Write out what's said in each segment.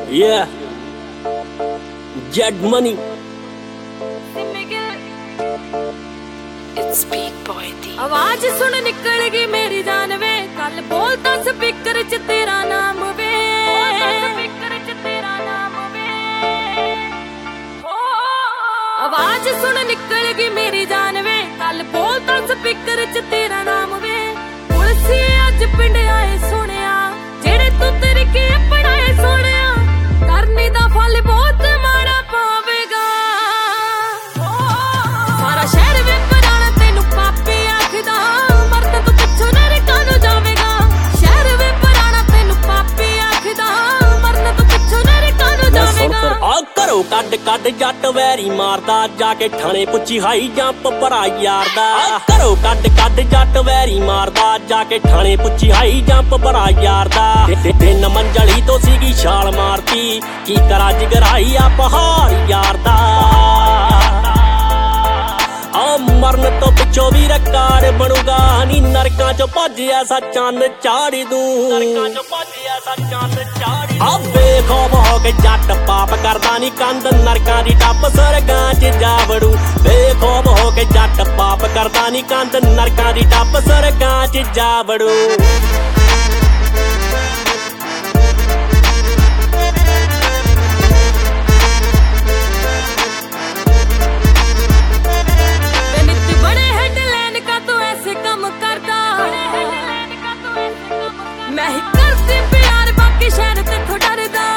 Yeah, Jet Money. It's Big Boy D. आवाज सुन निकल गई मेरी जान वे, कल बोलता स्पीकर च तेरा नाम वे, स्पीकर च तेरा नाम वे। आवाज सुन निकल गई मेरी जान वे, कल बोलता स्पीकर च तेरा नाम वे। पुलिस अज पिंड आए सुनिया, जेड़े तू तरीके अपनाए सुनिया, करनी दा फल बहुत माड़ा पावेगा। सारा शहर वे पराना तेनू पापी आखदा, मरद तू पिछों नरकां नूं जावेगा। शहर वे पराना तेनू पापी आखदा, मरद तू पिछों नरकां नूं जावेगा। आ घरों कड कड जट वैरी मारदा, जाके थाने पुछी हाई जंप भरा यार दा। घरों कड कड जट वैरी मारदा, जाके थाने पुछी हाई जंप भरा यार दा। दिन मंजली तो सीगी छाल मारती, की करा जिगराई आ पहाड़ यार दा। मरन तो पिछों भी रिकार्ड बनूगा, नी नरकां चों भज ऐसा चन्न चाड़ी दूं। बेखौफ हो के जट पाप करदा नी कंध, नरकां दी टप सरगां च जा वड़ू। बेखौफ हो के जट पाप करदा नी कंध, नरकां दी टप सरगां च जा वड़ू। मैं ही करती प्यार बाकी शहर तेथों डरदा,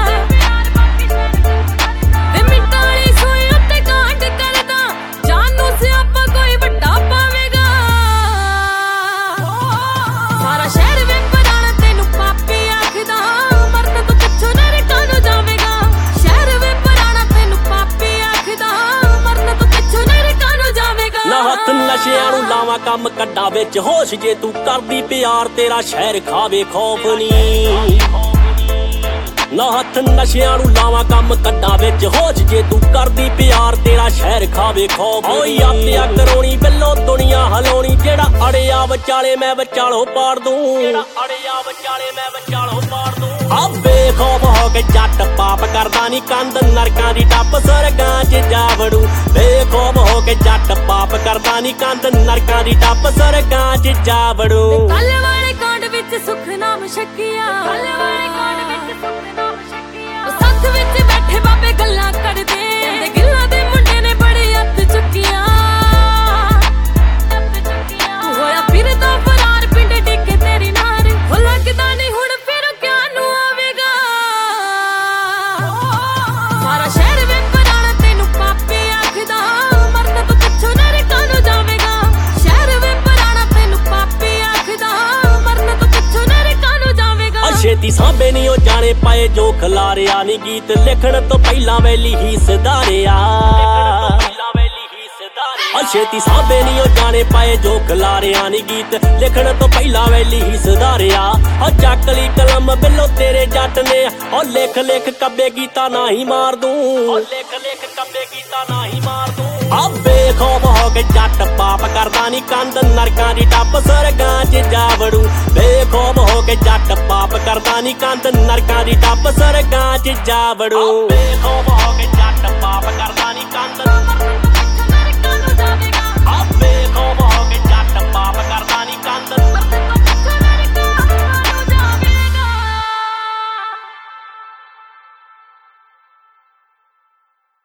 वे मिंटां वाली सोई उत्ते कांड करदा, जानू सियापा कोई वड्डा पावेगा। सारा शहर वे पराना तेनू पापी आखदा, मरद तू पिछों नरकां नूं जावेगा। शहर वे पराना तेनू पापी आखदा, मरद तू पिछों नरकां नूं जावेगा। ना हथ नशियां नूं लावां कम कड्डा विच होश, जे तू करदी प्यार तेरा शहर खावे खौफ नी। ना हथ नशियां नूं लावां कम कड्डा विच होश, जे तू करदी प्यार तेरा शहर खावे खौफ। ओए आत्या करोनी बिल्लो दुनिया हलोनी, जेड़ा अड़िया विचाले मैं विचालों पाड़ दूं। बेखौफ हो के जट पाप करदा नी कंध, नरकां दी टप सरगां च जा वड़ू। बेखौफ हो के जट पाप करदा नी कंध, नरकां दी टप सरगां च जा वड़ू। कल वाले कांड विच सुख नाम शकिया, कल वाले कांड विच सुख नाम शकिया। सत्थ विच बैठे बाबे गल्लां करदे, गिल्ला दे मुंडे ने बड़ी हੱਥ चुकिया। होया फिरदा फरार पिंड डिग तेरी नार, हो लगदा नहीं हुण फिर क्या नूं आवेगा। सारा शहर वे पराना तेनू पापी आखदा, मरद तू पिछों नरकां नूं जावेगा। शहर वे पराना तेनू पापी आखदा, मरद तू पिछों नरकां नूं जावेगा। छेती साहबे नहीं ओ जाने पाए जो खलारिया नी, गीत लिखण तो पहला वैली ही सुधारिया। छेती साहबे नहीं ओ जाने पाए जो खलारिया नी, गीत लिखण तो पहला वैली ही सुधारिया। चक ली कलम बिल्लो तेरे जट ने, ओ लिख लिख कब्बे गीता ना ही मार दूं। बेखौफ हो के जट पाप करदा नी कंध, नरकां दी टप सरगां च जा वड़ू। बेखौफ हो के जट पाप करदा नी कंध, नरकां दी टप सरगां च जा वड़ू। बेखौफ हो के जट पाप करदा नी कंध।